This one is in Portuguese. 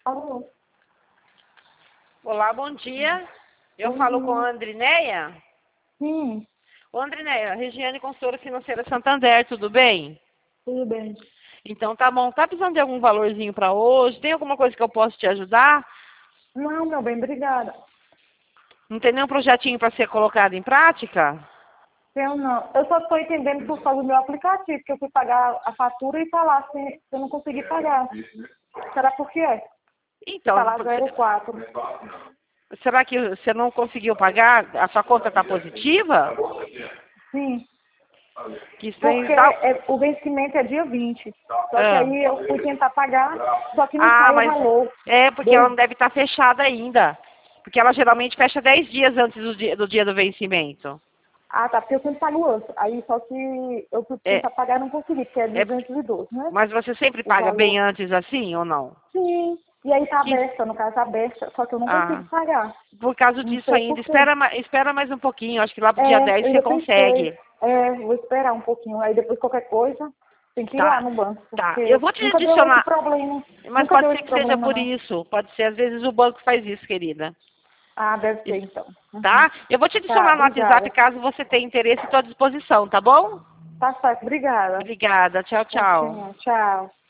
Alô? Olá, bom dia. Eu Bom falo com dia. a Andrineia. Sim, Ô, Andrineia, Regiane Consultora Financeira Santander, tudo bem? tudo bem. Então tá bom. Tá precisando de algum valorzinho para hoje? Tem alguma coisa que eu posso te ajudar? Não, meu bem, obrigada. Não tem nenhum projetinho para ser colocado em prática? Eu não. Eu só estou entendendo por causa do meu aplicativo, que eu fui pagar a fatura e tá lá, assim, eu não consegui pagar. Será por quê? Tá Então, lá 04. será que você não conseguiu pagar? A sua conta está positiva? Sim, Que isso aí porque tá... o vencimento é dia 20. Só que Ah. aí eu fui tentar pagar, só que não Ah, sai o mas valor. é porque ela Dois. não deve estar fechada ainda. Porque ela geralmente fecha 10 dias antes do dia do vencimento. Ah, tá, porque eu sempre pago antes. Aí só que eu fui É, tentar pagar e não consegui, porque é é, 212, né? mas você sempre O paga valor. bem antes assim ou não? Sim. E aí tá Que, aberta, no caso tá aberta, só que eu não consigo ah, pagar. por causa Não disso sei ainda, por quê. espera mais um pouquinho. Acho que lá pro dia É, 10 eu você já pensei. consegue. É, vou esperar um pouquinho. Aí depois qualquer coisa, tem que ir lá Tá, no banco, tá. Eu porque vou te nunca deu esse adicionar. problema. Mas Nunca pode deu ser esse que seja problema, por não. isso. Pode ser, às vezes o banco faz isso, querida. Ah, deve ser Isso- então. Uhum. Tá? Eu vou te Tá, adicionar no WhatsApp obrigada. caso você tenha interesse, estou à disposição, tá bom? Tá certo, obrigada. Obrigada. Tchau, Tchau, tchau. tchau. Tchau.